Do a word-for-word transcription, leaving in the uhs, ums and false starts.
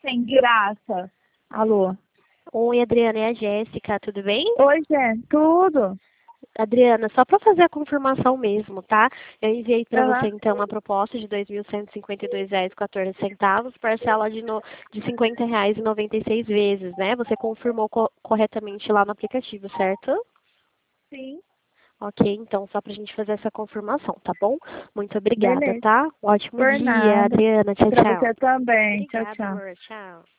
sem graça. Alô? Oi, Adriana, é a Jéssica, tudo bem? Oi, gente, tudo? Adriana, só para fazer a confirmação mesmo, tá? Eu enviei para você, Aham. então, uma proposta de dois mil cento e cinquenta e dois reais e quatorze centavos, parcela de, no, de cinquenta reais e noventa e seis vezes, né? Você confirmou co corretamente lá no aplicativo, certo? Sim. Ok, então, só para a gente fazer essa confirmação, tá bom? Muito obrigada, Beleza. tá? Um ótimo Por dia, nada. Adriana. Tchau, Pra tchau. você também. Tchau, Obrigada, tchau. amor. Tchau.